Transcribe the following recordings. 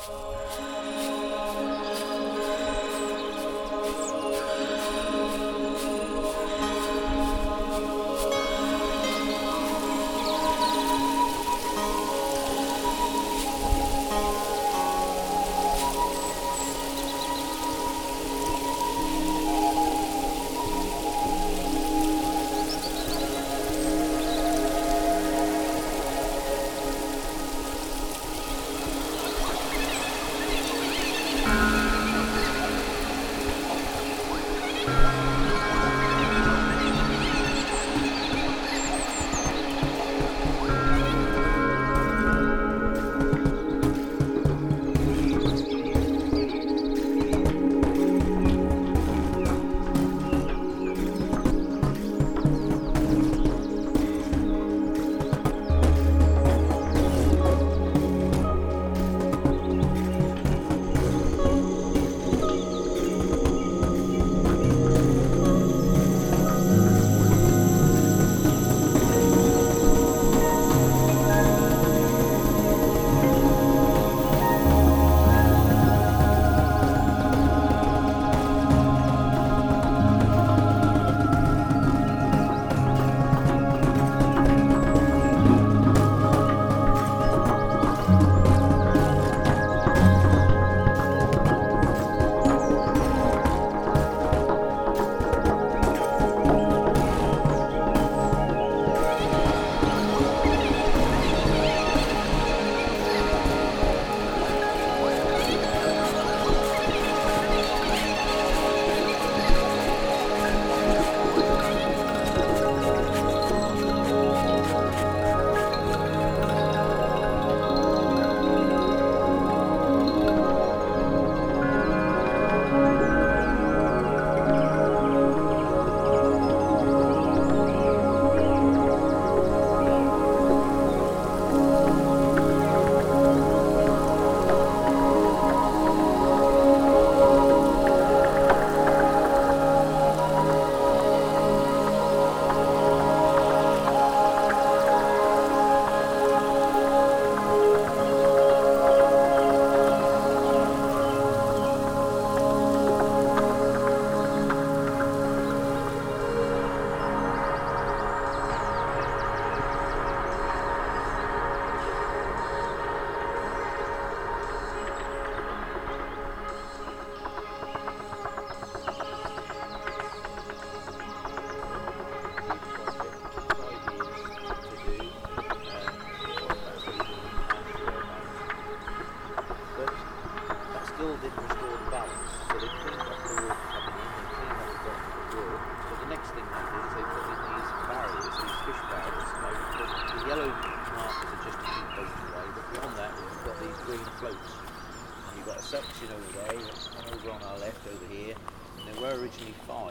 still didn't restore the balance, so they cleaned up the water coming in, they cleaned up the bottom of the broad. So the next thing they did is they put in these barriers, these fish barriers. The yellow markers are just to keep boats away, but beyond that you've got these green floats. And you've got a section over there, one over on our left over here, and there were originally 5.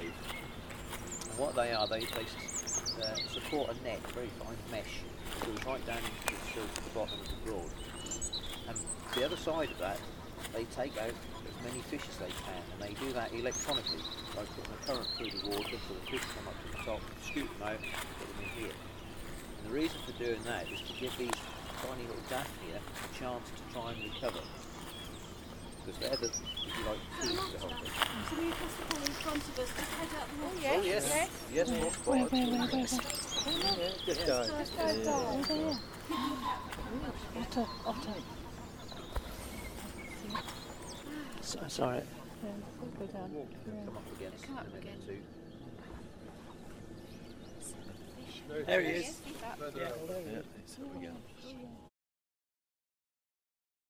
And what they are, they support a net, very fine mesh, that goes right down into the bottom of the broad. And the other side of that, they take out as many fish as they can, and they do that electronically by putting a current through the water so the fish come up to the top, scoop them out, put them in here. And the reason for doing that is to give these tiny little daphnia a chance to try and recover. Because they're the, if you like, keys to the whole thing. So when you cross the pond in front of us, just head out the water. Oh yes, yes, yes. Where? Just dive. Otter. Sorry. Go down. Come up again. Come up again. There he is. Yes, he's up. Yeah, there we go.